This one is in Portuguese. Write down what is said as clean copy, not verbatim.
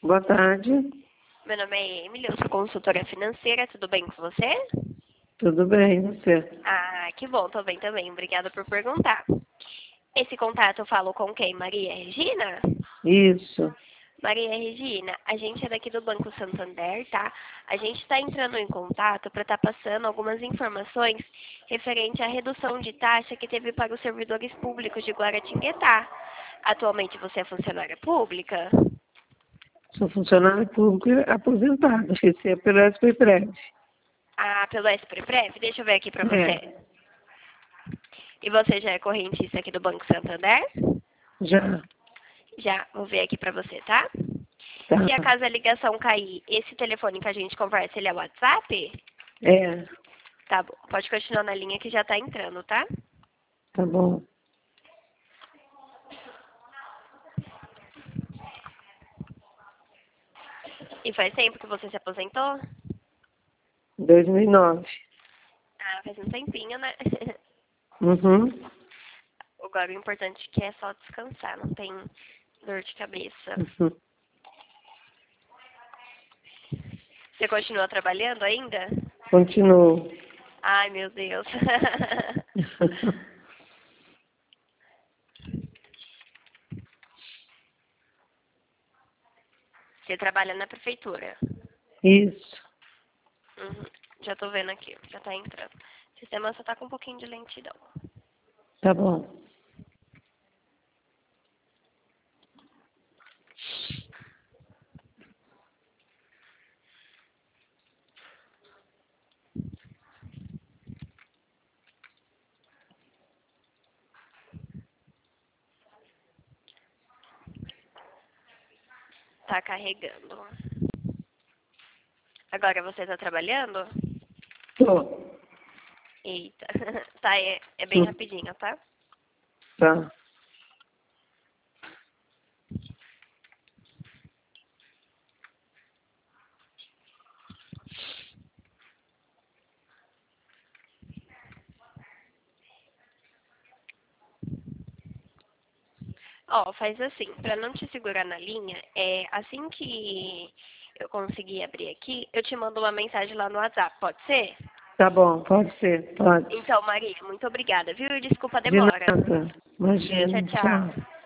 Boa tarde. Meu nome é Emily, eu sou consultora financeira, tudo bem com você? Tudo bem, você? Ah, que bom, tô bem também, obrigada por perguntar. Esse contato eu falo com quem? Maria Regina? Isso. Maria Regina, a gente é daqui do Banco Santander, tá? A gente está entrando em contato para estar passando algumas informações referente à redução de taxa que teve para os servidores públicos de Guaratinguetá. Atualmente você é funcionária pública? Sou funcionária pública aposentada. Esqueci pelo SPPREV. Ah, pelo SPREV? Deixa eu ver aqui para É, você. E você já é correntista aqui do Banco Santander? já. Já, vou ver aqui pra você, tá? Tá. Se acaso a ligação cair, esse telefone que a gente conversa, ele é WhatsApp? É, Tá bom, pode continuar na linha que já tá entrando, tá? tá bom. E faz tempo que você se aposentou? 2009. Ah, faz um tempinho, né? Uhum. Agora o importante é que é só descansar, não tem dor de cabeça. Uhum. Você continua trabalhando ainda? Continuo. Ai, meu Deus. Você trabalha na prefeitura? Isso. Uhum. Já tô vendo aqui, já tá entrando. O sistema só tá com um pouquinho de lentidão. Tá bom. Tá carregando. Agora você tá trabalhando? Tô. Eita. Tá, é bem rapidinho, tá? Tá. Ó, faz assim, pra não te segurar na linha, assim que eu conseguir abrir aqui, eu te mando uma mensagem lá no WhatsApp, pode ser? Tá bom, pode ser. Pode. Então, Maria, muito obrigada, viu? E desculpa a De demora. nada. Tchau, Imagina. tchau. Tchau.